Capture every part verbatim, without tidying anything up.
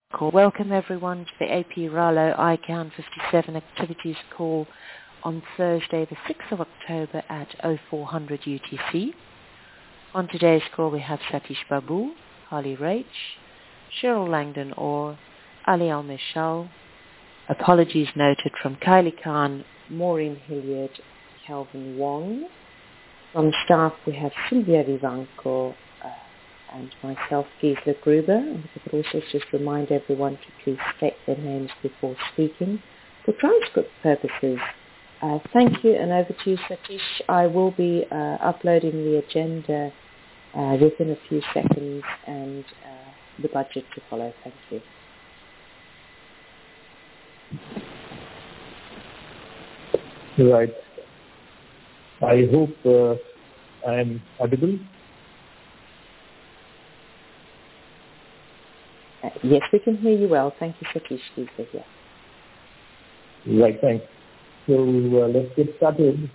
Call. Welcome everyone to the A P Ralo I CAN fifty-seven activities call on Thursday the sixth of October at oh four hundred U T C. On today's call we have Satish Babu, Harley Rach, Cheryl Langdon Orr, Ali Al-Mishal. Apologies noted from Kylie Khan, Maureen Hilliard, Calvin Wong. From staff we have Sylvia Vivanco, uh, and myself, Gisela Gruber. And if I could also just remind everyone to please state their names before speaking for transcript purposes. Uh, thank you, and over to you, Satish. I will be uh, uploading the agenda uh, within a few seconds and uh, the budget to follow. Thank you. Right. I hope uh, I am audible. Uh, yes, we can hear you well. Thank you, Satish. Please be here. Right, thanks. So uh, let's get started.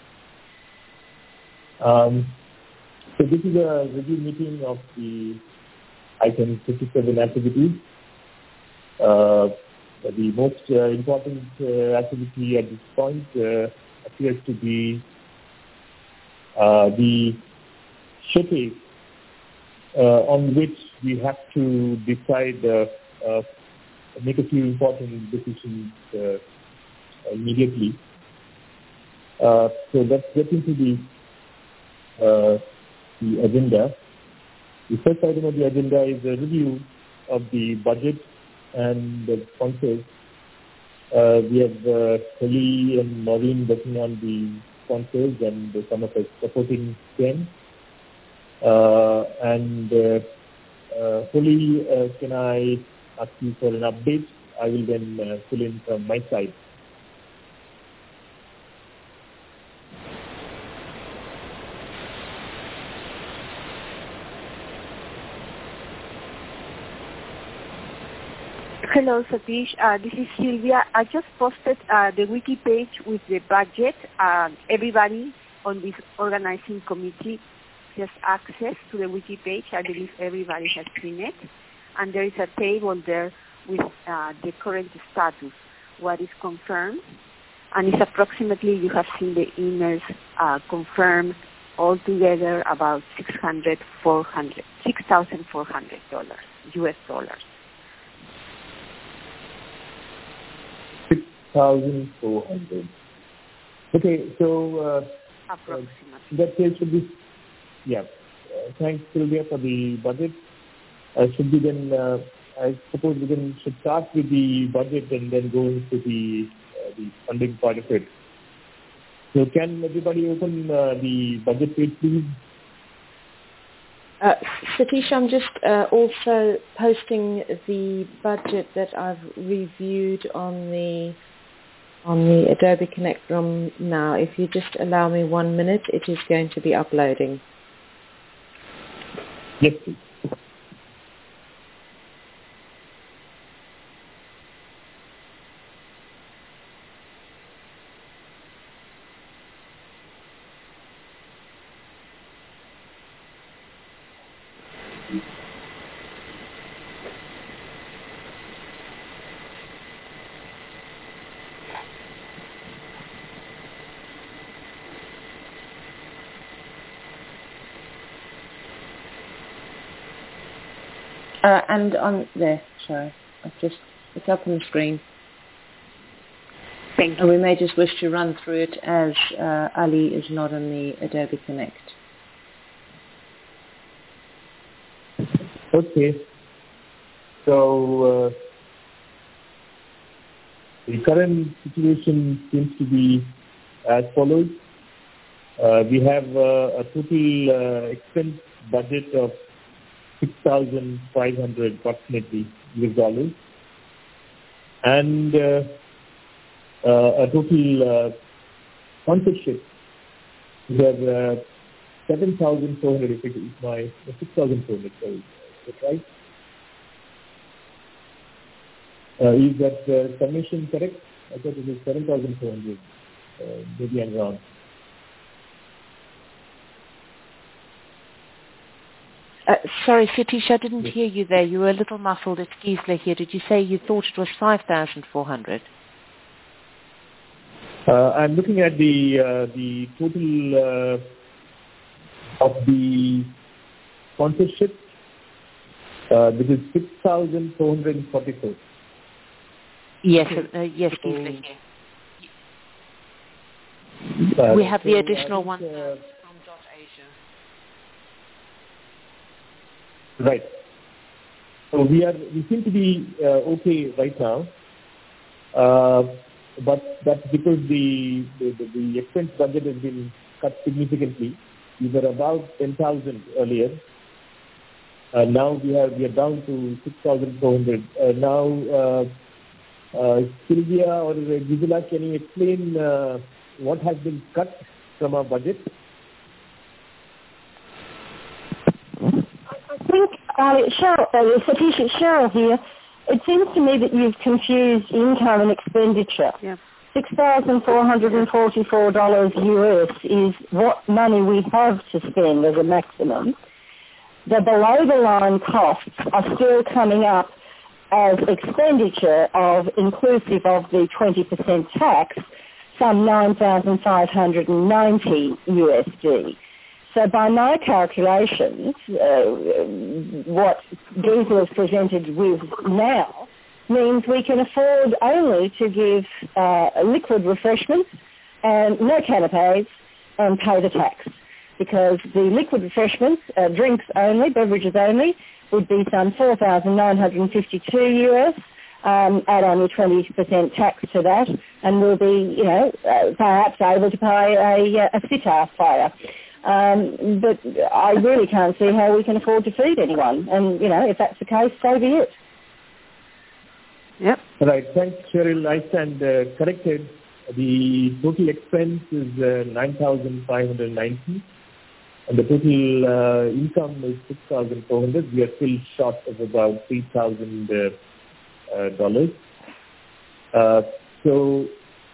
Um, so this is a review meeting of the I CAN fifty-seven activities. Uh, the most uh, important uh, activity at this point uh, appears to be uh, the showcase Uh, on which we have to decide, uh, uh, make a few important decisions uh, immediately. Uh, so let's get into the uh, the agenda. The first item of the agenda is a review of the budget and the sponsors. Uh, we have uh, Kelly and Maureen working on the sponsors and some of us supporting them. Uh, and uh, uh, Holly, uh, can I ask you for an update? I will then uh, fill in from my side. Hello, Satish. Uh, this is Sylvia. I just posted uh, the wiki page with the budget. Uh, everybody on this organizing committee has access to the wiki page. I believe everybody has seen it. And there is a table there with uh, the current status, what is confirmed. And it's approximately, you have seen the emails uh, confirmed altogether about six hundred, four hundred, six thousand four hundred dollars, U S dollars. six thousand four hundred. Okay, so uh, approximately. Uh, that page should be. Yeah, uh, thanks Sylvia for the budget. Uh, should be then, uh, I suppose we can should start with the budget and then go into the uh, the funding part of it. So can everybody open uh, the budget page, please? Uh, Satish, I'm just uh, also posting the budget that I've reviewed on the on the Adobe Connect room now. If you just allow me one minute, it is going to be uploading. Yes, please. Uh, and on there, sorry, I've just, it's up on the screen. Thank you. And we may just wish to run through it as uh, Ali is not on the Adobe Connect. Okay. So uh, the current situation seems to be as follows. Uh, we have uh, a total uh, expense budget of six thousand five hundred approximately U S dollars, and uh, uh, a total uh, sponsorship. We have uh, seven thousand four hundred. If it is my six thousand four hundred. Sorry, is that right? Uh, is that uh, summation correct? I thought it was seven thousand four hundred. Uh, maybe I'm wrong. Uh, sorry, Satish, I didn't hear you there. You were a little muffled. It's Gisela here. Did you say you thought it was five thousand four hundred? Uh, I'm looking at the uh, the total uh, of the sponsorship. Uh, this is six thousand four hundred forty-four. Yes, uh, yes, Gisela here. Uh, we have the additional so, one uh, from Dot Asia. Right. So we are we seem to be uh, okay right now, uh, but that's because the, the the expense budget has been cut significantly. We were about ten thousand earlier. Uh, now we are we are down to six thousand four hundred. Uh, now, uh, uh, Sylvia or Gisela, can you explain uh, what has been cut from our budget? I think, uh, Cheryl, uh, Satish, it's Cheryl here. It seems to me that you've confused income and expenditure. Yeah. six thousand four hundred forty-four dollars U S is what money we have to spend as a maximum. The below-the-line costs are still coming up as expenditure of, inclusive of the twenty percent tax, some nine thousand five hundred ninety U S D. So by my calculations, uh, what Gisela has presented with now means we can afford only to give uh, liquid refreshments and no canapes and pay the tax. Because the liquid refreshments, uh, drinks only, beverages only, would be some four thousand nine hundred fifty-two U S. Um, add on your twenty percent tax to that, and we'll be, you know, uh, perhaps able to pay a, a sitar fire. Um, but I really can't see how we can afford to feed anyone. And, you know, if that's the case, so be it. Yep. Right. Thanks, Cheryl. I stand uh, corrected. The total expense is uh, nine thousand five hundred ninety. And the total uh, income is six thousand four hundred. We are still short of about three thousand dollars. Uh, uh, so,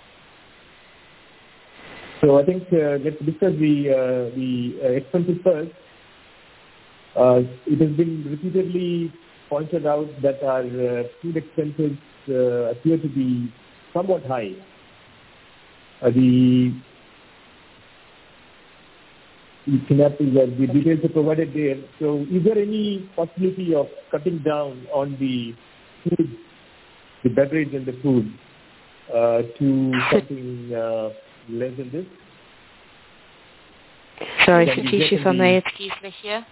so I think uh, let's discuss the uh, the uh, expenses first. Uh, it has been repeatedly pointed out that our uh, food expenses uh, appear to be somewhat high. Uh, the The the details are provided there. So is there any possibility of cutting down on the food, the beverage and the food uh, to something uh, less than this? Sorry, Satish, if I may, it's Gisela here.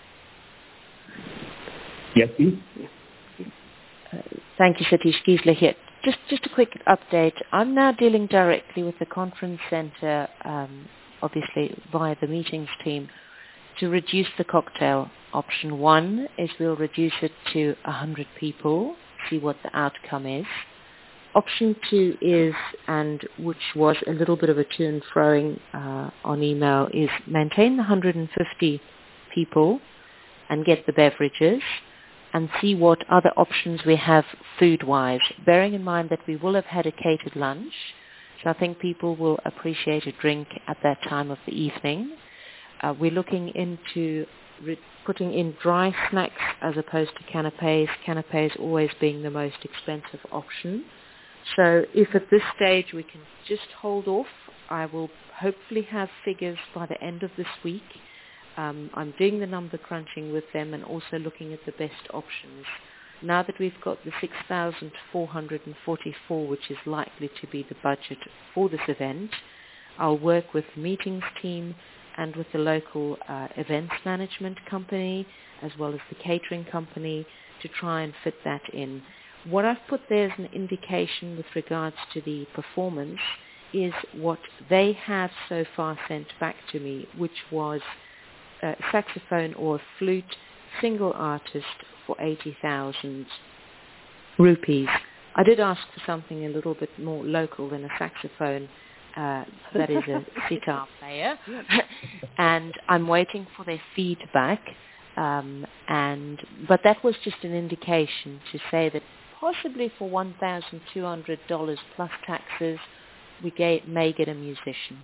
Yes, please. Uh, thank you, Satish. Gisela here. Just, just a quick update. I'm now dealing directly with the conference centre, um, obviously via the meetings team, to reduce the cocktail. Option one is we'll reduce it to one hundred people, see what the outcome is. Option two is, and which was a little bit of a to and froing uh, on email, is maintain the one hundred fifty people and get the beverages and see what other options we have food-wise, bearing in mind that we will have had a catered lunch. So I think people will appreciate a drink at that time of the evening. Uh, we're looking into re- putting in dry snacks as opposed to canapes, canapes always being the most expensive option. So if at this stage we can just hold off, I will hopefully have figures by the end of this week. Um, I'm doing the number crunching with them and also looking at the best options. Now that we've got the six thousand four hundred forty-four, which is likely to be the budget for this event, I'll work with the meetings team and with the local uh, events management company as well as the catering company to try and fit that in. What I've put there as an indication with regards to the performance is what they have so far sent back to me, which was a saxophone or a flute, single artist for eighty thousand rupees. I did ask for something a little bit more local than a saxophone. Uh, that is a sitar player. And I'm waiting for their feedback. Um, and but that was just an indication to say that possibly for one thousand two hundred dollars plus taxes, we get, may get a musician.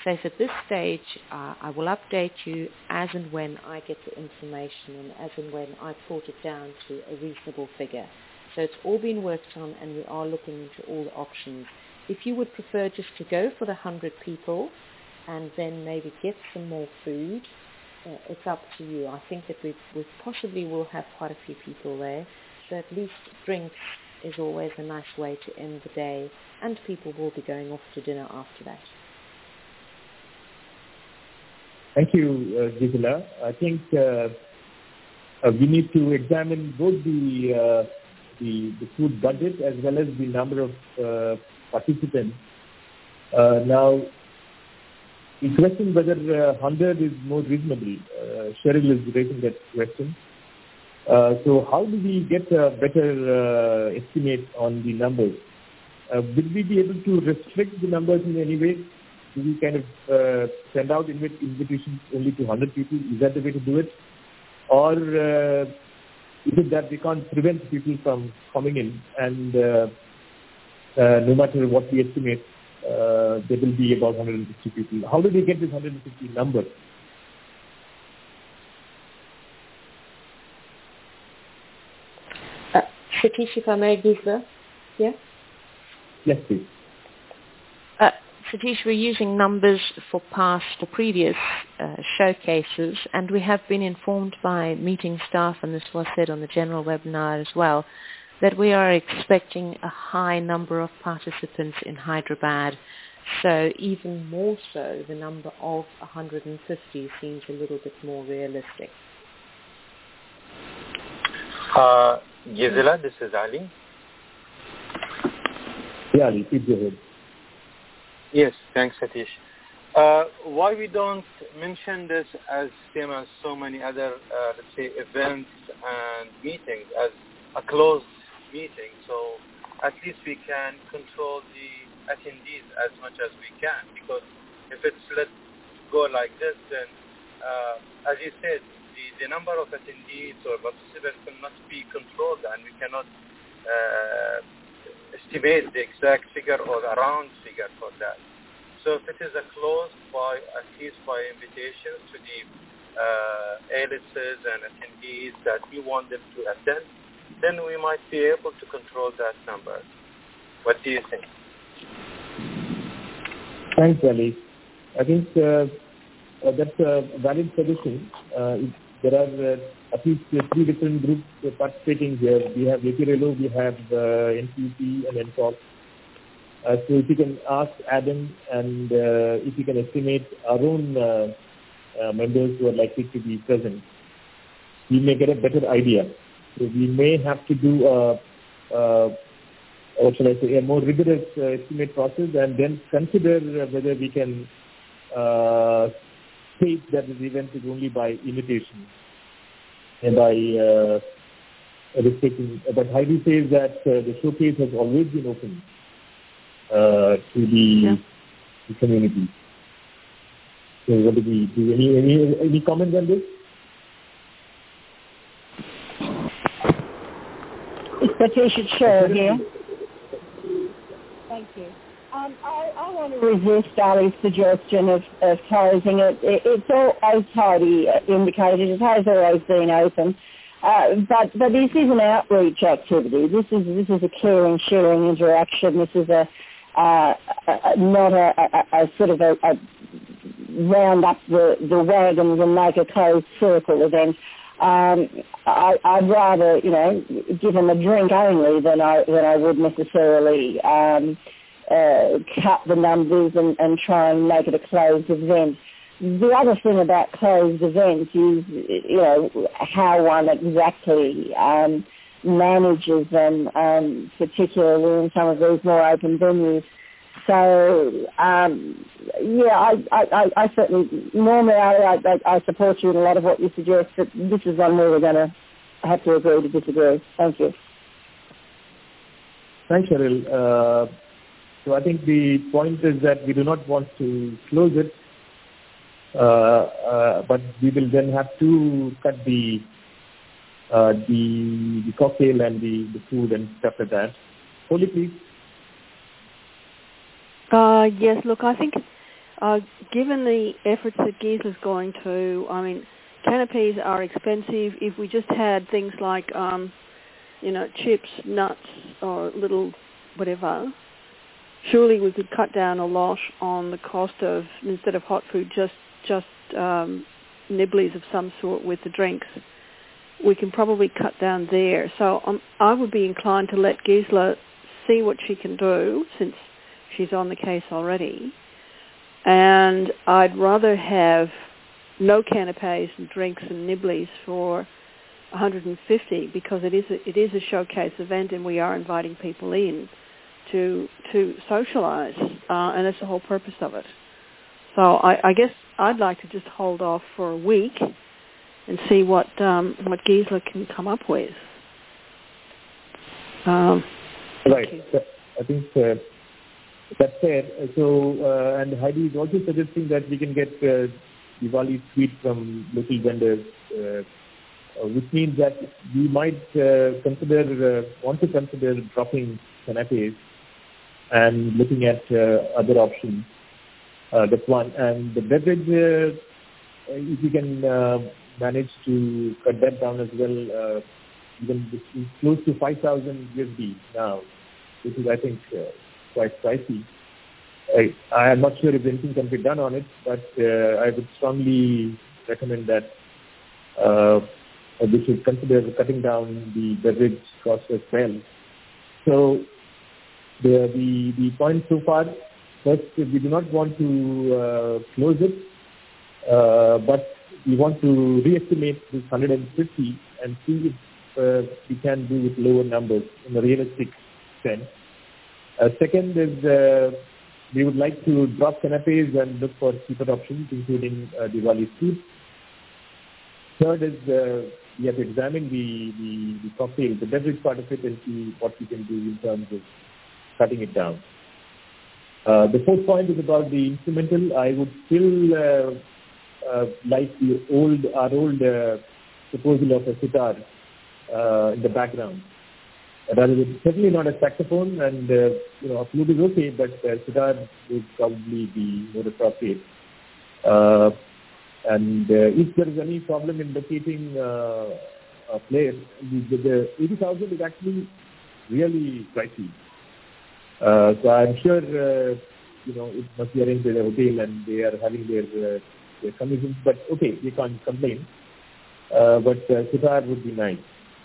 safe at this stage. Uh, I will update you as and when I get the information and as and when I've brought it down to a reasonable figure. So it's all been worked on, and we are looking into all the options. If you would prefer just to go for the one hundred people and then maybe get some more food, uh, it's up to you. I think that we, we possibly will have quite a few people there, so at least drinks is always a nice way to end the day, and people will be going off to dinner after that. Thank you, uh, Gisela. I think uh, uh, we need to examine both the, uh, the the food budget as well as the number of uh, participants. Uh, now, the question whether uh, one hundred is more reasonable, uh, Cheryl is raising that question. Uh, so how do we get a better uh, estimate on the numbers? Uh, will we be able to restrict the numbers in any way? Do we kind of uh, send out invit- invitations only to one hundred people? Is that the way to do it? Or uh, is it that we can't prevent people from coming in and uh, uh, no matter what we estimate, uh, there will be about one hundred fifty people? How do we get this one hundred fifty number? Uh, Satish, if I may, Gisela? Yeah? Yes, please. Uh, Satish, we're using numbers for past or previous uh, showcases, and we have been informed by meeting staff, and this was said on the general webinar as well, that we are expecting a high number of participants in Hyderabad. So even more so, the number of one hundred fifty seems a little bit more realistic. Uh, Gisela, this is Ali. Yeah, Ali, please go ahead. Yes, thanks, Satish. Uh, why we don't mention this as same as so many other, uh, let's say, events and meetings as a closed meeting? So at least we can control the attendees as much as we can. Because if it's let's go like this, then uh, as you said, the, the number of attendees or participants cannot be controlled, and we cannot uh, estimate the exact figure or the round figure for that. So if it is a closed by, at least by invitations to the uh, A-listers and attendees that we want them to attend, then we might be able to control that number. What do you think? Thanks, Ali. I think uh, uh, that's a valid suggestion. Uh, there are uh, at least uh, three different groups uh, participating here. We have A P R E L O, we have uh, N P P and N C O P. Uh, so if you can ask Adam and uh, if you can estimate our own uh, uh, members who are likely to be present, we may get a better idea. So we may have to do a, a what shall I say, a more rigorous uh, estimate process, and then consider whether we can uh, state that this event is only by invitation and by uh, restricting. But Heidi says that uh, the showcase has always been open uh, to the, yeah. the community. So what do we do? Any, any, any comments on this? It's Patricia Cheryl here. Thank you. Um, I, I want to resist Ali's suggestion of, of closing it. it. It's all, as Heidi indicated, it has always been open. Uh, but, but this is an outreach activity. This is this is a caring, sharing interaction. This is a, uh, a not a, a, a sort of a, a round up the, the wagons and make a closed circle event. Um, I, I'd rather, you know, give them a drink only than I than I would necessarily um, uh, cut the numbers and, and try and make it a closed event. The other thing about closed events is, you know, how one exactly um, manages them, um, particularly in some of these more open venues. So, um, yeah, I, I, I certainly, normally I, I, I support you in a lot of what you suggest, but this is one where we're going to have to agree to disagree. Thank you. Thanks, Cheryl. Uh, so I think the point is that we do not want to close it, uh, uh, but we will then have to cut the uh, the, the cocktail and the, the food and stuff like that. Holly, please. Uh, yes, look, I think Uh, given the efforts that Gisela's going to, I mean, canopies are expensive. If we just had things like, um, you know, chips, nuts, or little whatever, surely we could cut down a lot on the cost of, instead of hot food, just just um, nibblies of some sort with the drinks. We can probably cut down there. So um, I would be inclined to let Gisela see what she can do, since she's on the case already. And I'd rather have no canapes and drinks and nibblies for one hundred fifty, because it is a, it is a showcase event, and we are inviting people in to to socialise, uh, and that's the whole purpose of it. So I, I guess I'd like to just hold off for a week and see what um, what Gisela can come up with. Um, right. I think uh, that's fair. So, uh, and Heidi is also suggesting that we can get uh, Diwali sweet from local vendors, uh, uh, which means that we might uh, consider, uh, want to consider dropping canapes and looking at uh, other options. Uh, that's one. And the beverage, uh, if we can uh, manage to cut that down as well, uh, even it's close to five thousand U S D now, which is, I think, uh, quite pricey. I, I am not sure if anything can be done on it, but uh, I would strongly recommend that uh, we should consider cutting down the beverage cost as well. So the the, the point so far, first, we do not want to uh, close it, uh, but we want to re-estimate this one hundred fifty and see if uh, we can do with lower numbers in a realistic sense. Uh, second is uh, we would like to drop canapes and look for cheaper options, including uh, Diwali food. Third is uh, we have to examine the, the, the cocktail, the beverage part of it, and see what we can do in terms of cutting it down. Uh, the fourth point is about the instrumental. I would still uh, uh, like the old, our old uh, proposal of a sitar uh, in the background. Rather than, certainly not a saxophone, and uh, you know, a flute is okay, but uh, sitar would probably be more appropriate. Uh, and uh, if there is any problem in locating uh, a player, the, the eighty thousand is actually really pricey. Uh, so I'm sure uh, you know it must be arranged at a hotel, and they are having their uh, their commissions. But okay, we can't complain. Uh, but uh, sitar would be nice.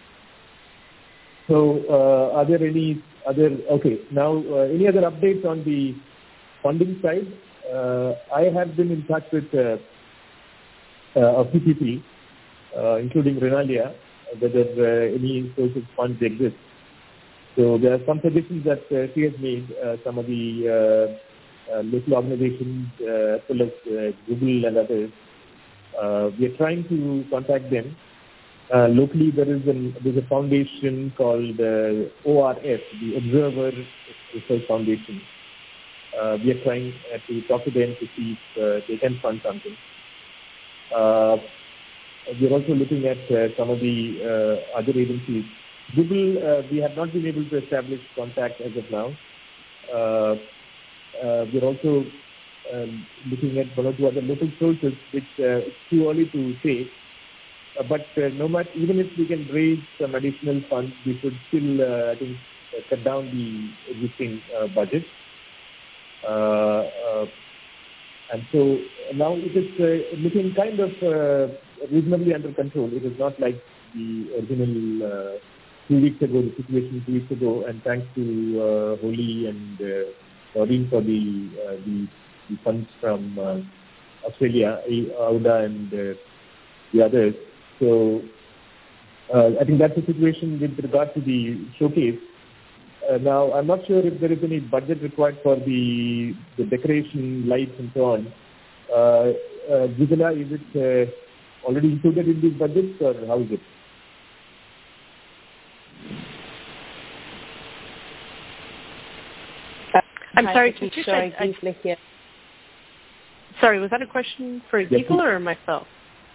So, uh, are there any other, okay, now uh, any other updates on the funding side? Uh, I have been in touch with uh, uh, a few people, uh, including Renalia, whether uh, any source of funds exist. So, there are some suggestions that uh, she has made, uh, some of the uh, uh, local organizations, uh, as well as uh, Google and others. Uh, we are trying to contact them. Uh, locally, there is an, there's a foundation called uh, O R S, the Observer Research Foundation. Uh, we are trying uh, to talk to them to see if uh, they can fund something. Uh, we are also looking at uh, some of the uh, other agencies. Google, uh, we have not been able to establish contact as of now. Uh, uh, we are also uh, looking at one or two other local sources, which uh, it's too early to say. Uh, but uh, no matter, even if we can raise some additional funds, we should still, uh, I think, uh, cut down the existing uh, budget. Uh, uh, and so now it is uh, looking kind of uh, reasonably under control. It is not like the original uh, two weeks ago, the situation two weeks ago, and thanks to uh, Holly and uh, Maureen for the, uh, the, the funds from uh, Australia, Auda and uh, the others. So uh, I think that's the situation with regard to the showcase. Uh, now, I'm not sure if there is any budget required for the, the decoration, lights, and so on. Uh, uh, Gisela, is it uh, already included in these budgets, or how is it? I'm sorry, Hi, Tisha, sorry, I, Gisela here. Sorry, was that a question for Yes, Gisela or myself?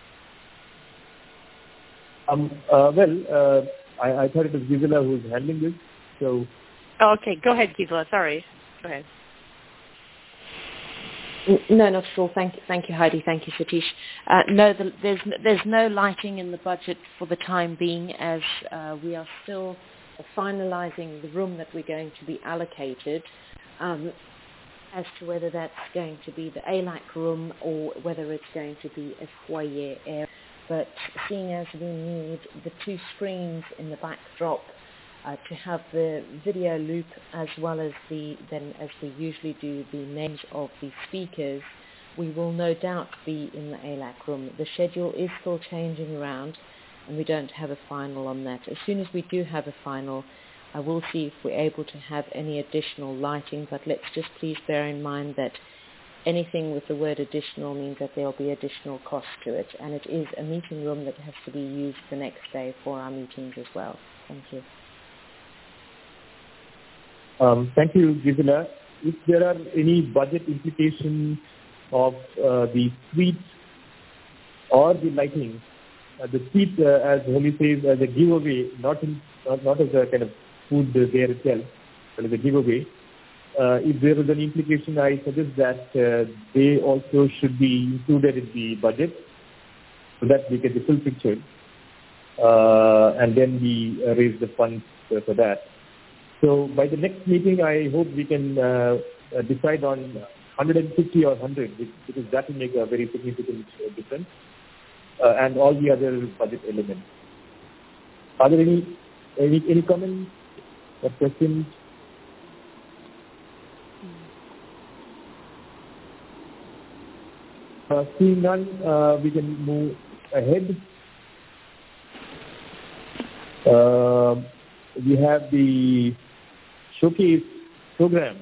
Um, uh, well, uh, I, I thought it was Gisela who was handling this, so... Oh, okay, go ahead, Gisela. Sorry. Go ahead. No, not at all. Thank you, thank you, Heidi. Thank you, Satish. Uh, no, the, there's there's no lighting in the budget for the time being, as uh, we are still finalising the room that we're going to be allocated, um, as to whether that's going to be the A L A C room or whether it's going to be a foyer area. But seeing as we need the two screens in the backdrop Uh, to have the video loop as well as the, then as we usually do, the names of the speakers, we will no doubt be in the A L A C room. The schedule is still changing around and we don't have a final on that. As soon as we do have a final, I will see if we're able to have any additional lighting, but let's just please bear in mind that anything with the word additional means that there will be additional cost to it, and it is a meeting room that has to be used the next day for our meetings as well. Thank you. Um, thank you, Gisela. If there are any budget implications of uh, the suite or the lighting, uh, the suite, uh, as Holly says, as a giveaway, not, in, not, not as a kind of food there itself, but as a giveaway. Uh, if there is an implication, I suggest that uh, they also should be included in the budget so that we get the full picture, uh, and then we uh, raise the funds uh, for that. So by the next meeting, I hope we can uh, uh, decide on one hundred fifty or one hundred, because that will make a very significant uh, difference, uh, and all the other budget elements. Are there any any, any comments or questions? Uh, seeing none, uh, we can move ahead. Uh, we have the showcase program.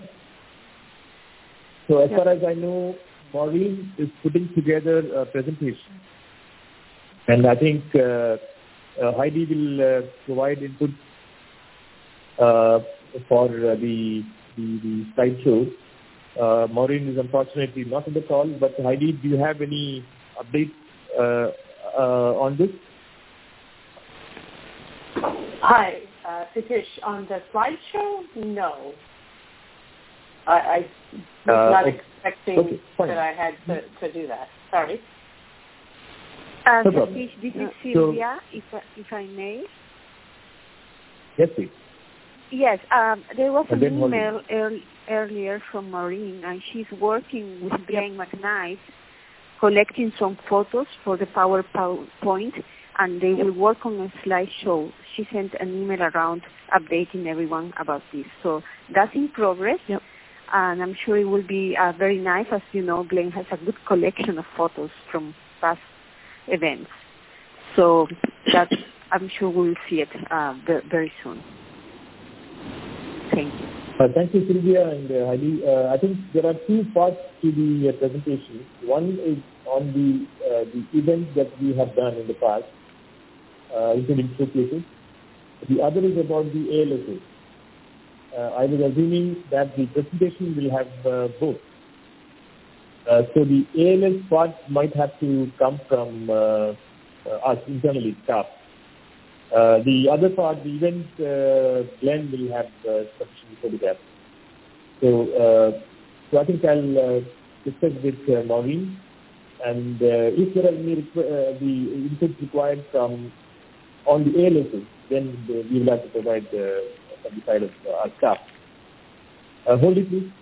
So as yeah. far as I know, Maureen is putting together a presentation. And I think uh, uh, Heidi will uh, provide input uh, for uh, the, the, the slideshow. Uh, Maureen is unfortunately not on the call, but Heidi, do you have any updates uh, uh, on this? Hi, uh, Satish. On the slideshow, no. I, I was uh, not okay. expecting okay, that I had to, to do that. Sorry. Uh, no Satish, this is Sylvia, so, if, if I may. Yes, please. Yes, um, there was and an email early, earlier from Maureen, and she's working with Glenn McKnight, collecting some photos for the PowerPoint, and they will work on a slideshow. She sent an email around updating everyone about this. So that's in progress, yep. and I'm sure it will be uh, very nice. As you know, Glenn has a good collection of photos from past events. So that I'm sure we'll see it uh, very soon. Thank you. Uh, thank you, Sylvia and uh, Heidi. Uh, I think there are two parts to the uh, presentation. One is on the uh, the events that we have done in the past, uh, including showcases. The other is about the A L S S. Uh, I was assuming that the presentation will have uh, both. Uh, so the A L S part might have to come from uh, uh, us internally, staff. Uh, the other part, the event, uh, Glenn will have uh, sufficient photographs. So, uh, so I think I'll uh, discuss with uh, Maureen, and uh, if there are any requ- uh, the inputs required from on the A L S S, then the, we will have to provide uh, from the side of uh, our staff. Uh, hold it, please.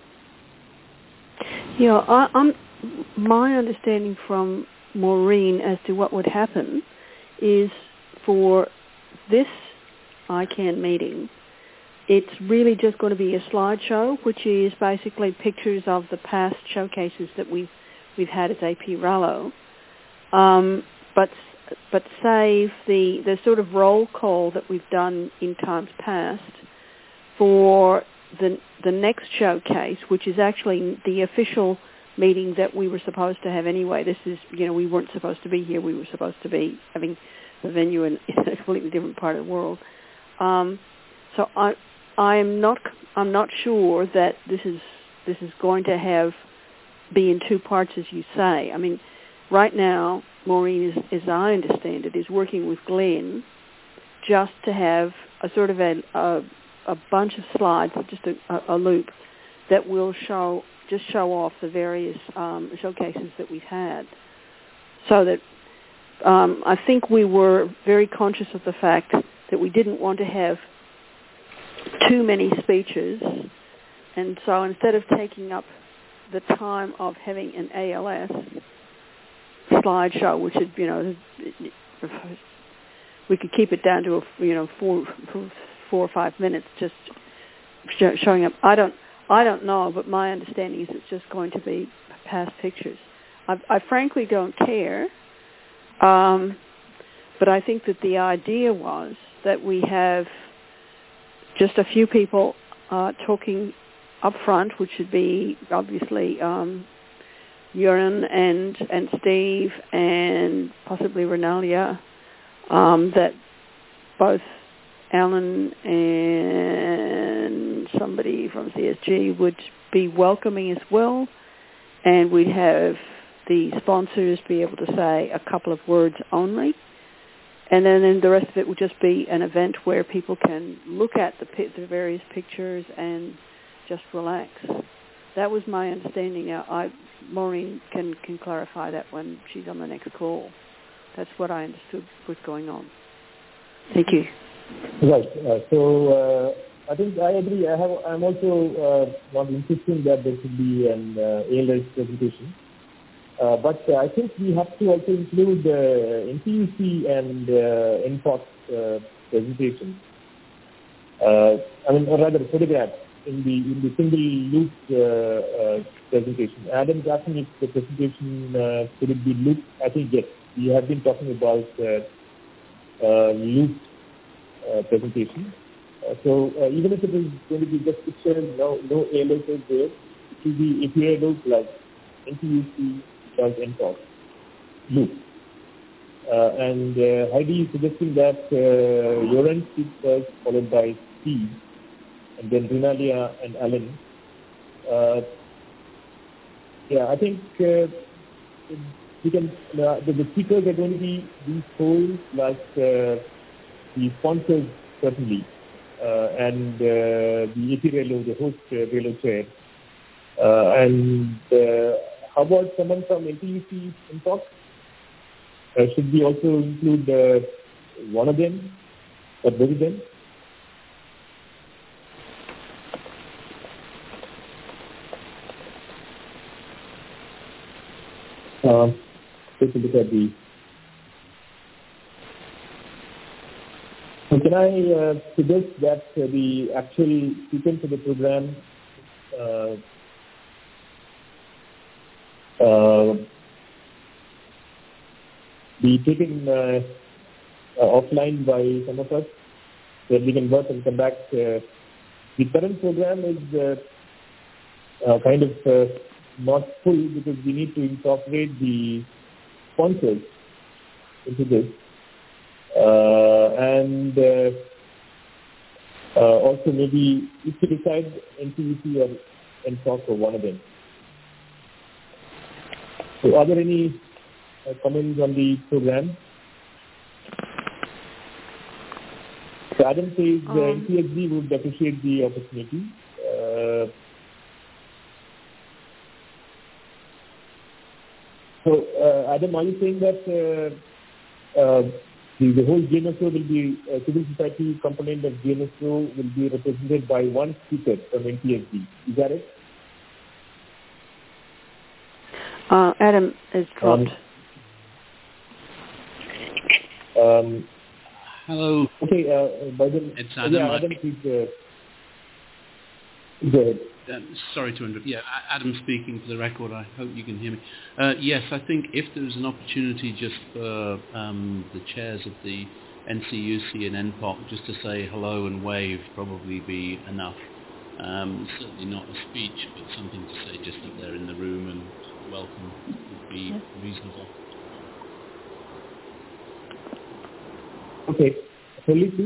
Yeah, I, I'm. My understanding from Maureen as to what would happen is for this I CAN meeting, it's really just going to be a slideshow, which is basically pictures of the past showcases that we've we've had at A P Rallo, um, but but save the the sort of roll call that we've done in times past for the the next showcase, which is actually the official meeting that we were supposed to have anyway. This is, you know, we weren't supposed to be here. We were supposed to be having the venue in, in a completely different part of the world. Um, so I, I'm not, I'm not sure that this is this is going to have be in two parts, as you say. I mean, right now, Maureen, is, as I understand it, is working with Glenn just to have a sort of a a, a bunch of slides, just a, a loop that will show just show off the various um, showcases that we've had. So that um, I think we were very conscious of the fact that we didn't want to have too many speeches, and so instead of taking up the time of having an A L S slideshow, which would, you know, we could keep it down to a, you know, four, four or five minutes just showing up. I don't, I don't know, but my understanding is it's just going to be past pictures. I, I frankly don't care, um, but I think that the idea was that we have just a few people uh, talking up front, which should be obviously um, Göran and and Steve and possibly Renalia, um, that both Alan and somebody from C S G would be welcoming as well, and we'd have the sponsors be able to say a couple of words only. And then, then the rest of it would just be an event where people can look at the, the various pictures and just relax. That was my understanding. Now, I, Maureen can, can clarify that when she's on the next call. That's what I understood was going on. Thank you. Right. Uh, so uh, I think I agree. I have. I'm also uh, not insisting that there should be an uh, A L S presentation. Uh, but uh, I think we have to also include uh, N T U C and uh, N P O C uh, presentations. Uh, I mean, or rather, photographs in the in the single loop uh, uh, presentation. Adam's asking if the presentation uh, could it be loop. I think yes. We have been talking about uh, uh, loop uh, presentation. Uh, so uh, even if it is going to be just pictures, no no A L S is there. It will be A P I loop like N T U C. N P O C loop. Uh, and uh, Heidi is suggesting that uh, Göran speaks first, followed by Steve, and then Renalia and Alan. Uh, yeah, I think uh, we can. Uh, the, the speakers are going to be these hosts, like uh, the sponsors certainly, uh, and uh, the A P Relo, the host uh, Relo chair, uh, and. Uh, How about someone from N T U C N P O C? Uh, should we also include uh, one of them or both of them? Uh, take a look at the. So can I uh, suggest that uh, the actual sequence of the program uh, Uh, be taken uh, uh, offline by some of us, so we can work and come back. Uh, the current program is uh, uh, kind of uh, not full because we need to incorporate the sponsors into this, uh, and uh, uh, also maybe if you decide N T U C or N P O C or one of them. So are there any uh, comments on the program? So Adam says um, uh, N T S B would appreciate the opportunity. Uh, so uh, Adam, are you saying that uh, uh, the, the whole G N S O will be, uh, civil society component of G N S O will be represented by one speaker from N T S B? Is that it? Uh, Adam is dropped. Um, um, Hello. Okay, uh, by the, it's Adam. Yeah, Adam, please uh, go ahead. Um, sorry to interrupt. Yeah, Adam speaking for the record. I hope you can hear me. Uh, yes, I think if there was an opportunity just for um, the chairs of the N C U C and N P O C just to say hello and wave, probably be enough. Um, certainly not a speech, but something to say just that they're in the room and welcome would be yeah. reasonable. Okay. Holly, please.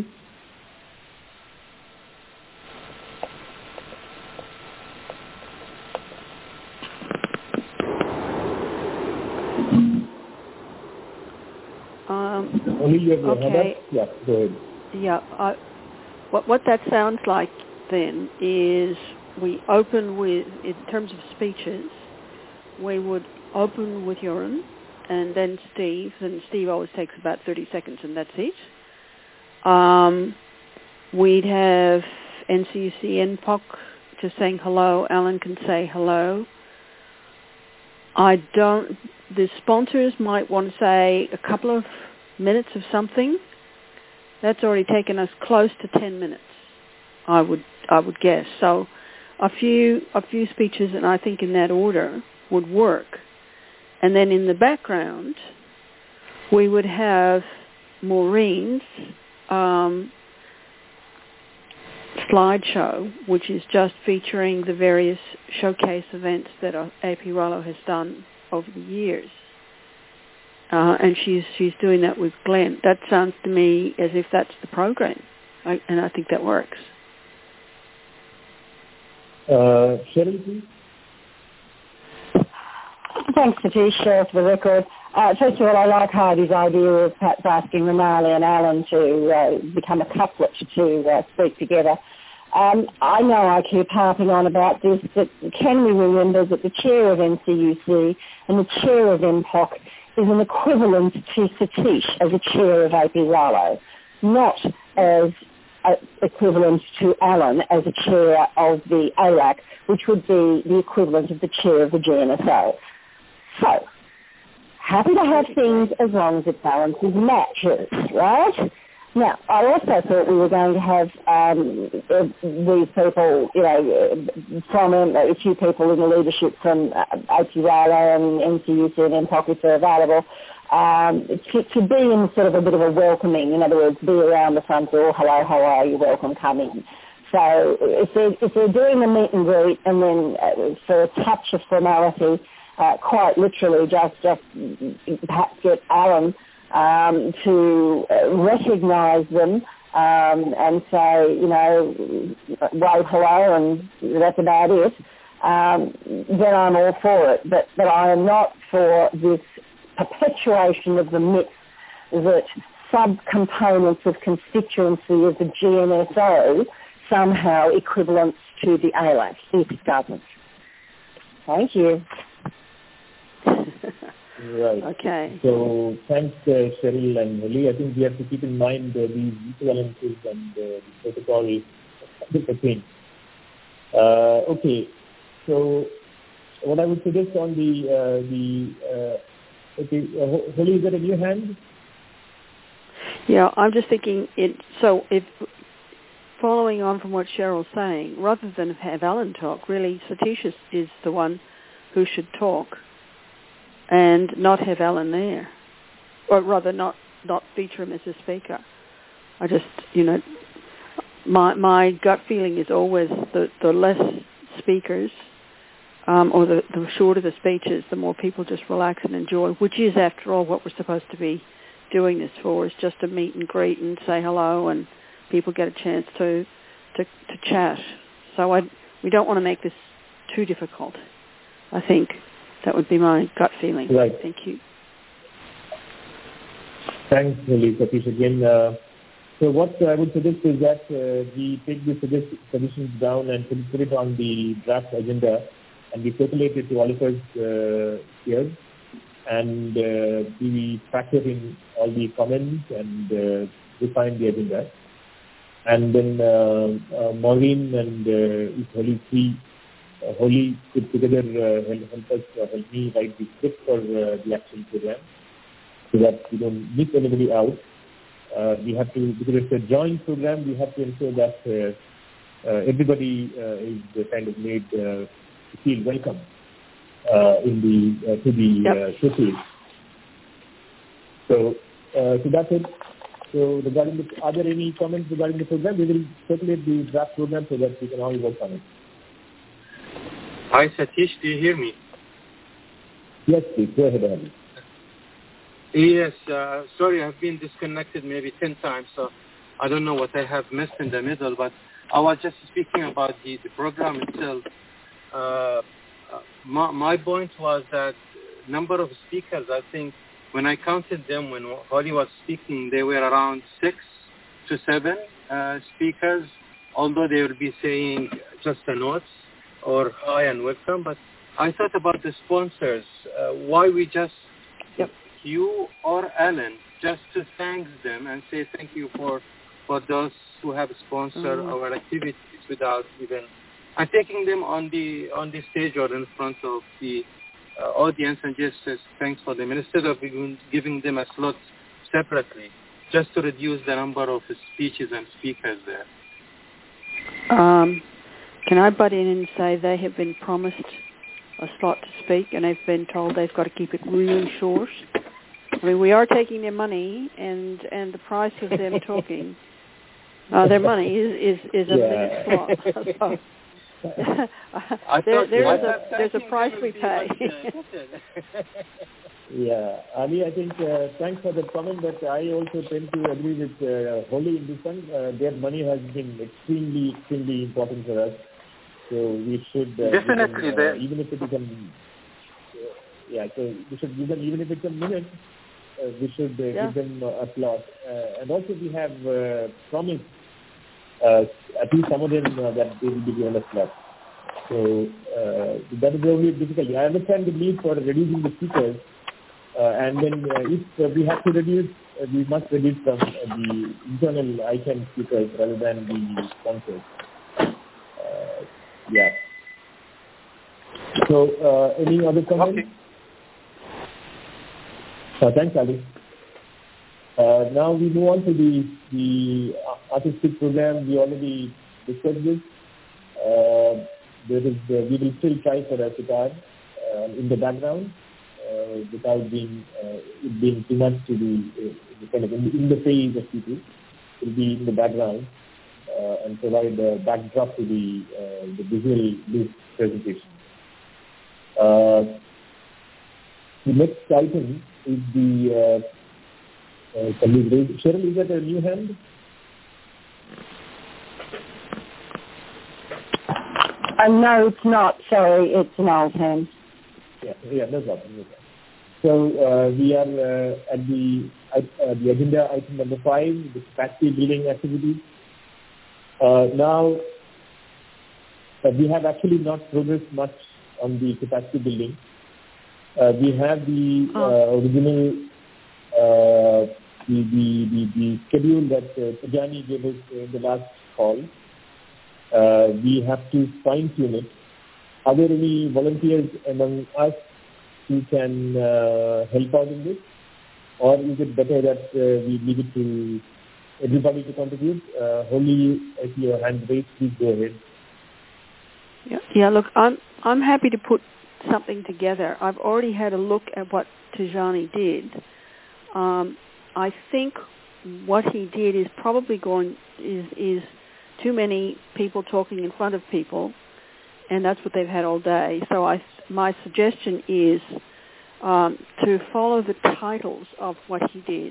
Um, Only you have your okay. hand up? Yeah, go ahead. Yeah. Uh, what, what that sounds like then is we open with, in terms of speeches, we would open with Joran and then Steve, and Steve always takes about thirty seconds and that's it. Um, we'd have N C U C N P O C just saying hello. Alan can say hello. I don't, the sponsors might want to say a couple of minutes of something. That's already taken us close to ten minutes, I would I would guess. So a few a few speeches, and I think in that order, would work. And then in the background, we would have Maureen's um, slideshow, which is just featuring the various showcase events that A P Rallo has done over the years. Uh, and she's she's doing that with Glenn. That sounds to me as if that's the program, I, and I think that works. Uh, Cheryl, please. Thanks, Satish, uh, for the record. Uh, first of all, I like Heidi's idea of perhaps asking Renali and Alan to uh, become a couplet to uh, speak together. Um, I know I keep harping on about this, but can we remember that the chair of N C U C and the chair of N P O C is an equivalent to Satish as a chair of A P Rallo, not as uh, equivalent to Alan as a chair of the A L A C, which would be the equivalent of the chair of the G N S O. So, happy to have things as long as it balances matches, right? Now, I also thought we were going to have um, these people, you know, from a few people in the leadership from A P Rallo and N C U C and N P O C if they're available, um, to, to be in sort of a bit of a welcoming, in other words, be around the front door, hello, how are you, welcome, come in. So if they're, if they're doing the meet and greet and then uh, for a touch of formality, uh, quite literally just, just perhaps get Alan Um, to uh, recognise them um, and say, you know, wave hello and that's about it, um, then I'm all for it. But, but I am not for this perpetuation of the myth that subcomponents of constituency of the G N S O somehow equivalents to the A L A C. It doesn't. Thank you. Right. Okay. So thanks, uh, Cheryl and Holly. I think we have to keep in mind uh, these equivalences and uh, the protocol is a thing. Uh, okay. So what I would suggest on the uh, the uh, okay, uh, Holly, is that a new hand? Yeah, I'm just thinking it. So if following on from what Cheryl's saying, rather than have Alan talk, really Satish is, is the one who should talk. And not have Alan there, or rather not, not feature him as a speaker. I just, you know, my my gut feeling is always the, the less speakers um, or the, the shorter the speeches, the more people just relax and enjoy, which is, after all, what we're supposed to be doing this for, is just to meet and greet and say hello and people get a chance to to, to chat. So I, we don't want to make this too difficult, I think. That would be my gut feeling. Right. Thank you. Thanks, Holly. Satish again. Uh, so what I would suggest is that uh, we take the suggest- suggestions down and put it on the draft agenda and we circulate it to all of us uh, here and uh, we factor in all the comments and uh, refine the agenda. And then uh, uh, Maureen and uh, if Holly free, Uh, Holly could together uh, help, help us, uh, help me write the script for uh, the actual program so that we don't miss anybody out. Uh, we have to, because it's a joint program, we have to ensure that uh, uh, everybody uh, is uh, kind of made uh, to feel welcome uh, in the uh, to the yep. uh, showcase. So, uh, so that's it. So regarding the, are there any comments regarding the program? We will circulate the draft program so that we can all work on it. Hi, Satish, do you hear me? Yes, please. Go ahead, Andy. Yes, uh, sorry, I've been disconnected maybe ten times, so I don't know what I have missed in the middle, but I was just speaking about the, the program itself. Uh, my, my point was that number of speakers, I think, when I counted them, when Holly was speaking, they were around six to seven uh, speakers although they will be saying just a notes or hi and welcome, but I thought about the sponsors. Uh, why we just, yep. you or Alan, just to thank them and say thank you for, for those who have sponsored mm. our activities without even, and taking them on the on the stage or in front of the uh, audience and just says thanks for them, instead of giving them a slot separately, just to reduce the number of speeches and speakers there. Um, can I butt in and say they have been promised a slot to speak and they've been told they've got to keep it really short? I mean, we are taking their money, and, and the price of them talking, uh, their money is, is, is a yeah. minute slot. So, I there, thought, there I is a, there's a price we pay. Yeah, Ali, I think uh, thanks for the comment, but I also tend to agree with uh, Holly in this one. Uh, their money has been extremely, extremely important for us. So we should uh, definitely them, uh, even if it is a uh, yeah, so we should give them, even if it's a minute, uh, we should uh, yeah. give them uh, a slot. Uh, and also we have uh, promised uh, at least some of them uh, that they will be given a slot. So uh, that is the only difficulty. I understand the need for reducing the speakers, uh, and then uh, if uh, we have to reduce, uh, we must reduce from uh, the internal I C A N speakers rather than the sponsors. Uh, yeah. So uh, any other comments? Okay. Uh, thanks, Ali. Uh, now we move on to the the artistic program. We already discussed this. Uh, there is uh, we will still try for a sitar uh, in the background uh, without being uh, it being too much to the, uh, kind of in, in the face of people. It will be in the background uh, and provide a backdrop to the uh, the visual this presentation. Uh, the next item is the uh, Uh, can we raise, Cheryl, is that a new hand? Uh, no, it's not. Sorry, it's an old hand. Yeah, yeah, no problem. No problem. So uh, we are uh, at the uh, the agenda item number five, the capacity building activities. Uh, now, uh, we have actually not progressed much on the capacity building. Uh, we have the uh, original uh, the, the, the, the schedule that uh, Tajani gave us in the last call. Uh, we have to fine-tune it. Are there any volunteers among us who can uh, help out in this? Or is it better that uh, we leave it to everybody to contribute? Uh, Holly, if your hand raised, please go ahead. Yeah, yeah, look, I'm, I'm happy to put something together. I've already had a look at what Tajani did. Um, I think what he did is probably going is is too many people talking in front of people, and that's what they've had all day. So I, my suggestion is um, to follow the titles of what he did.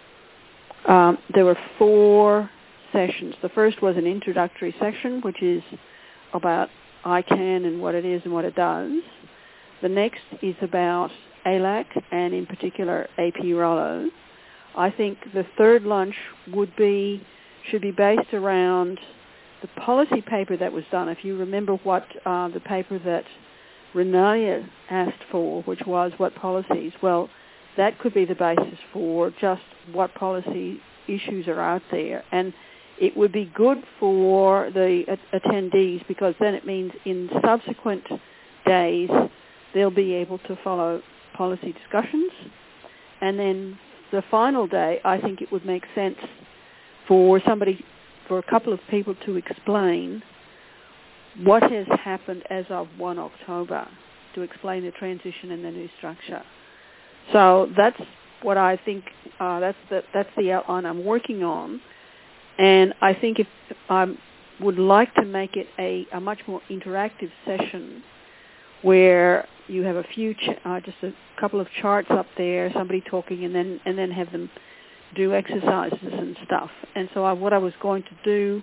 Um, there were four sessions. The first was an introductory section, which is about I CAN and what it is and what it does. The next is about A L A C and in particular A P Rollo. I think the third lunch would be should be based around the policy paper that was done. If you remember what uh, the paper that Renalia asked for, which was what policies, well, that could be the basis for just what policy issues are out there. And it would be good for the uh, attendees because then it means in subsequent days they'll be able to follow policy discussions. And then the final day, I think it would make sense for somebody, for a couple of people to explain what has happened as of the first of October, to explain the transition and the new structure. So that's what I think, uh, that's, the, that's the outline I'm working on. And I think if I would like to make it a, a much more interactive session where you have a few, ch- uh, just a couple of charts up there, somebody talking, and then and then have them do exercises and stuff. And so I, what I was going to do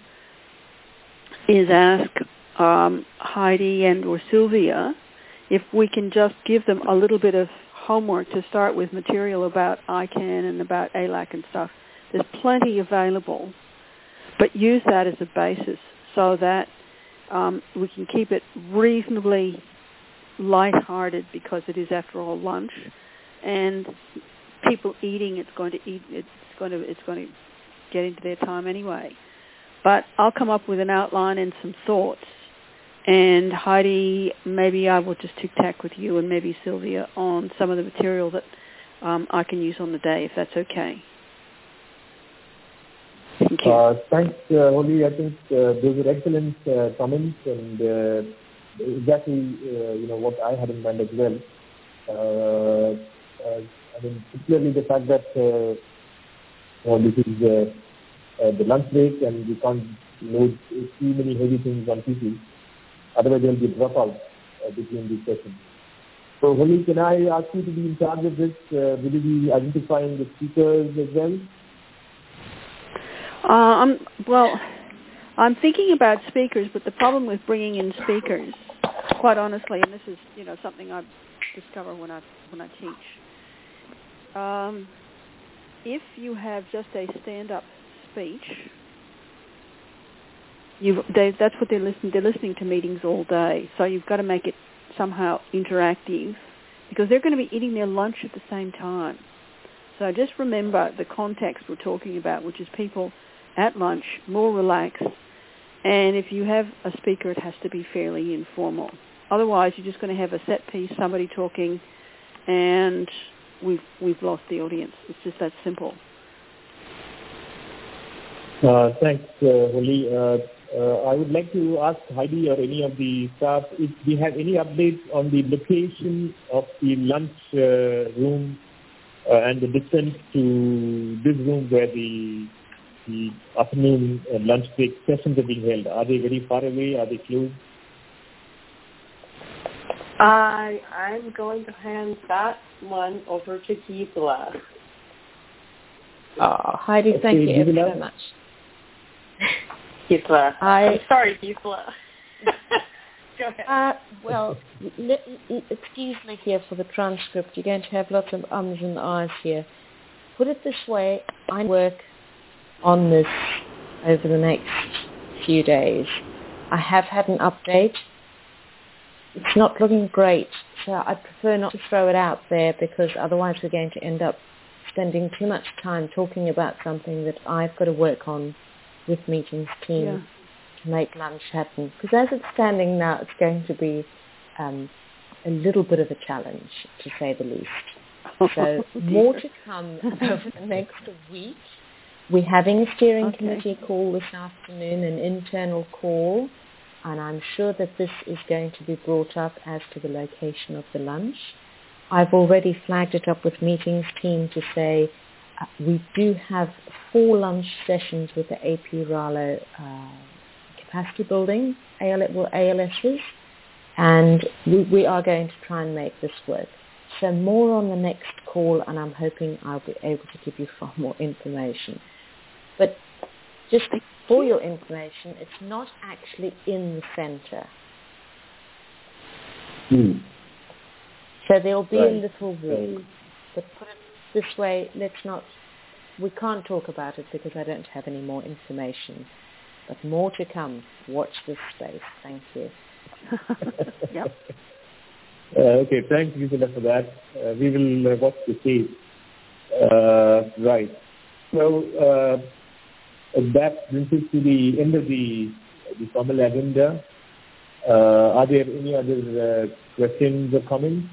is ask um, Heidi and or Sylvia if we can just give them a little bit of homework to start with, material about I CAN and about A L A C and stuff. There's plenty available, but use that as a basis so that um, we can keep it reasonably light-hearted because it is, after all, lunch, and people eating, it's going to eat, it's going to, it's going to get into their time anyway. But I'll come up with an outline and some thoughts. And Heidi, maybe I will just tic-tac with you and maybe Sylvia on some of the material that um, I can use on the day, if that's okay. Thank you. Uh, thanks, uh, Holly. I think uh, those are excellent uh, comments, and uh, exactly uh, you know what I had in mind as well. Uh, uh, I mean, particularly the fact that uh, well, this is uh, uh, the lunch break, and we can't load too many heavy things on people. Otherwise, there will be a dropout uh, between these sessions. So, Holly, can I ask you to be in charge of this? Uh, will you be identifying the speakers as well? Uh, I'm, well, I'm thinking about speakers, but the problem with bringing in speakers, quite honestly, and this is you know something I discover when I when I teach, um, if you have just a stand-up speech. You, they, that's what they're listening. They're listening to meetings all day, so you've got to make it somehow interactive, because they're going to be eating their lunch at the same time. So just remember the context we're talking about, which is people at lunch, more relaxed. And if you have a speaker, it has to be fairly informal. Otherwise, you're just going to have a set piece, somebody talking, and we've we've lost the audience. It's just that simple. Uh, thanks, uh, Holly. Uh, Uh, I would like to ask Heidi or any of the staff if we have any updates on the location of the lunch uh, room uh, and the distance to this room where the the afternoon uh, lunch break sessions are being held. Are they very far away? Are they close? I I'm going to hand that one over to Gisela. Oh, Heidi, okay, thank you ever so much. Gisela. I, I'm sorry, Gisela. Go ahead. Uh, well, l- l- excuse me here for the transcript. You're going to have lots of ums and ahs here. Put it this way, I work on this over the next few days. I have had an update. It's not looking great, so I prefer not to throw it out there, because otherwise we're going to end up spending too much time talking about something that I've got to work on with meetings team yeah. to make lunch happen. Because as it's standing now, it's going to be um, a little bit of a challenge, to say the least. So oh, more to come over the next week. We're having a steering okay. committee call this afternoon, an internal call, and I'm sure that this is going to be brought up as to the location of the lunch. I've already flagged it up with meetings team to say uh, we do have four lunch sessions with the A P Ralo uh, capacity building A L, well, A L Ss, and we, we are going to try and make this work. So more on the next call, and I'm hoping I'll be able to give you far more information. But just for your information, it's not actually in the center. Hmm. So there'll be right. a little room. But put it this way, let's not, we can't talk about it because I don't have any more information. But more to come. Watch this space. Thank you. Yep. Uh, okay, thanks, Gisela, for that. Uh, we will uh, watch the tape. Uh, right. So uh, that brings us to the end of the, the formal agenda. Uh, are there any other uh, questions or comments?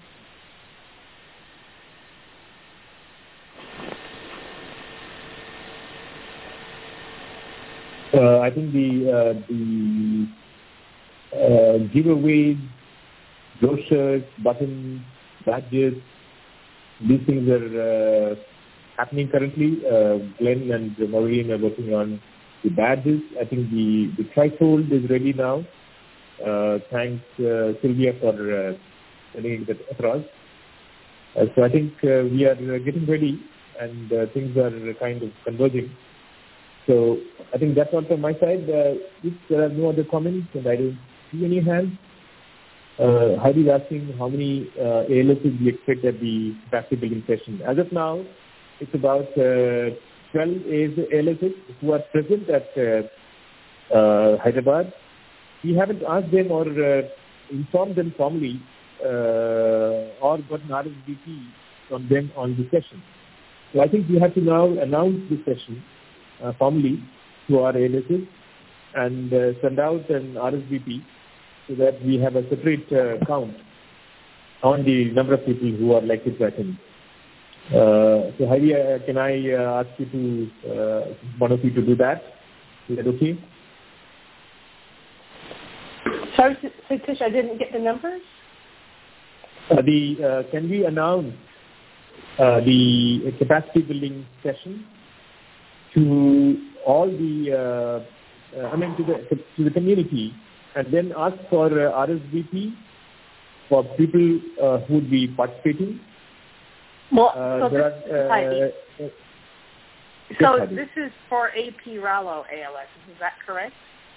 Uh, I think the uh, the uh, giveaways, brochures, buttons, badges, these things are uh, happening currently. Uh, Glenn and Maureen are working on the badges. I think the, the trifold is ready now. Uh, thanks, uh, Sylvia, for uh, sending it across. Uh, so I think uh, we are uh, getting ready, and uh, things are kind of converging. So I think that's all from my side. Uh, if there are no other comments, and I don't see any hands, uh, Heidi is asking how many uh, A L Ss we expect at the capacity building session. As of now, it's about uh, twelve A L Ss who are present at uh, uh, Hyderabad. We haven't asked them or uh, informed them formally uh, or got an R S V P from them on the session. So I think we have to now announce the session uh, formally to our A L Ss and uh, send out an R S V P so that we have a separate uh, count on the number of people who are likely to attend. Uh, so Heidi, uh, can I uh, ask you to, uh, one of you to do that? Is that okay? Sorry, Satish, I didn't get the numbers. Uh, the uh, can we announce uh, the capacity building session to all the, uh, uh, I mean, to the to the community, and then ask for uh, R S V P for people uh, who would be participating? Well, uh, so there this, are, uh, uh, so yes, this is for A P Rallo A L S. Is that correct?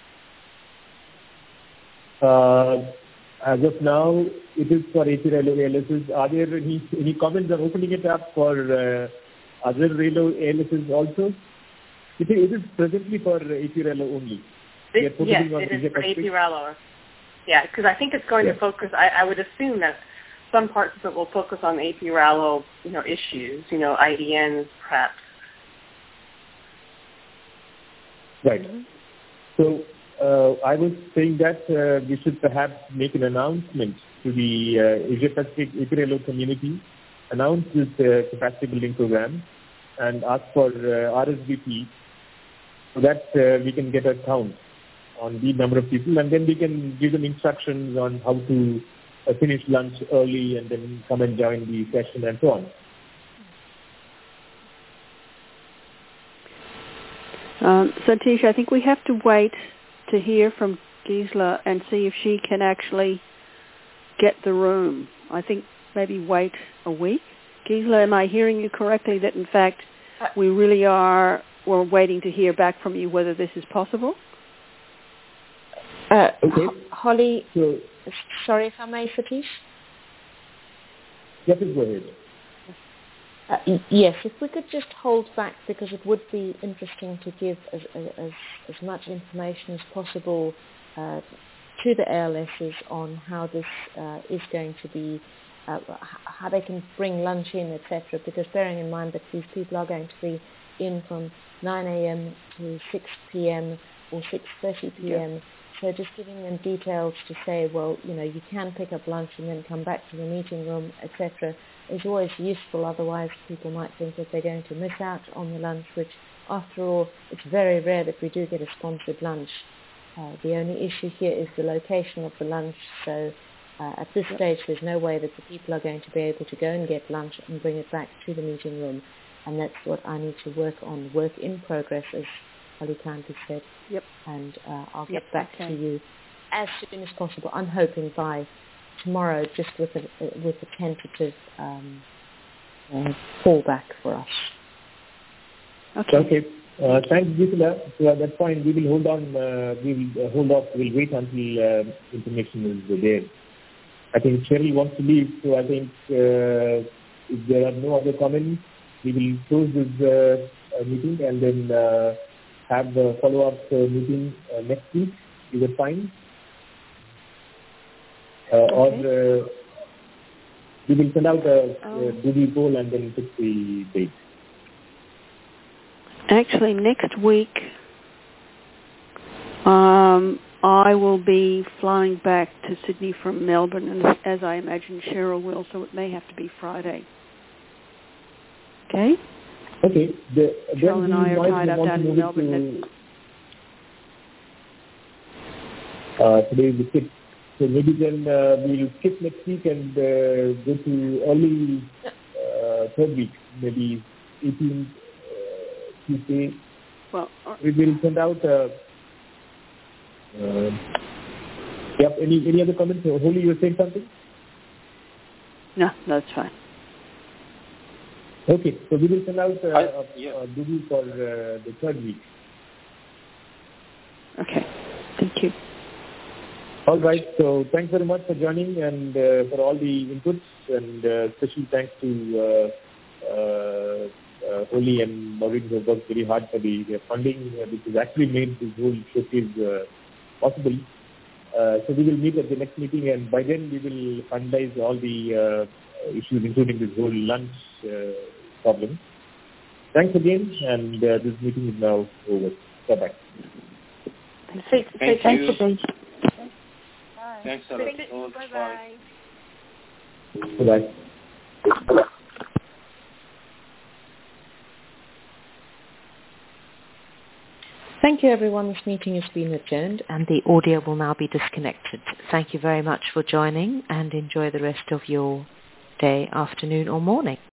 Uh, as of now, it is for A P Rallo A L Ss. Are there any, any comments on opening it up for uh, other Rallo A L Ss also? It is, it is presently for A P Rallo only. This, yes, it is for A P Rallo. Yeah, because I think it's going yeah. to focus, I, I would assume that some parts of it will focus on A P Rallo, you know, issues, you know, I D Ns, perhaps. Right. Mm-hmm. So, Uh, I was saying that uh, we should perhaps make an announcement to the uh, Asia Pacific A P Rallo community, announce this uh, capacity building program, and ask for uh, R S V P so that uh, we can get a count on the number of people, and then we can give them instructions on how to uh, finish lunch early and then come and join the session and so on. Um, Satish, I think we have to wait to hear from Gisela and see if she can actually get the room. I think maybe wait a week. Gisela, am I hearing you correctly that in fact we really are, we're waiting to hear back from you whether this is possible? Uh, okay. Ho- Holly, so, sorry if I may, Satish? Yes, please go ahead. Uh, yes, if we could just hold back, because it would be interesting to give as as, as much information as possible uh, to the A L Ss on how this uh, is going to be, uh, how they can bring lunch in, et cetera. Because bearing in mind that these people are going to be in from nine a.m. to six p.m. or six thirty p.m. Yeah. So just giving them details to say, well, you know, you can pick up lunch and then come back to the meeting room, et cetera, is always useful. Otherwise, people might think that they're going to miss out on the lunch, which, after all, it's very rare that we do get a sponsored lunch. Uh, the only issue here is the location of the lunch. So uh, at this stage, there's no way that the people are going to be able to go and get lunch and bring it back to the meeting room. And that's what I need to work on, work in progress, as Holly kindly said. Yep. And uh, I'll yep, get back okay. to you as soon as possible. I'm hoping by tomorrow, just with a with a tentative um, uh, fallback for us. Okay. Okay. Uh, thanks, Gisela. So at that point, we will hold on. Uh, we will uh, hold off. We'll wait until uh, information is there. I think Cheryl wants to leave, so I think uh, if there are no other comments, we will close this uh, uh, meeting and then uh, have the follow-up uh, meeting uh, next week. Is it fine? Uh, okay. Or uh, we will send out a, oh. a Google poll and then fix the date. Actually, next week, um, I will be flying back to Sydney from Melbourne, and as I imagine Cheryl will, so it may have to be Friday. Okay? Okay. The, Cheryl and I are tied up down in Melbourne. To, uh, today is the sixth. So maybe then uh, we'll skip next week and uh, go to early uh, third week, maybe eighteenth uh, Tuesday. Well, uh, we will send out. Uh, uh, yep. Any any other comments? Holly, you were saying something? No, that's fine. Okay, so we will send out uh, I, a, yeah. a Google for uh, the third week. Okay, thank you. All right, so thanks very much for joining and uh, for all the inputs, and uh, special thanks to uh, uh, uh, Holly and Maureen have worked very hard for the, the funding, uh, which has actually made this whole showcase uh, possible. Uh, so we will meet at the next meeting, and by then we will finalize all the uh, issues, including this whole lunch uh, problem. Thanks again, and uh, this meeting is now over. Bye-bye. Thank, Thank thank you. you. Thanks a lot. Bye-bye. Bye-bye. Thank you, everyone. This meeting has been adjourned and the audio will now be disconnected. Thank you very much for joining and enjoy the rest of your day, afternoon or morning.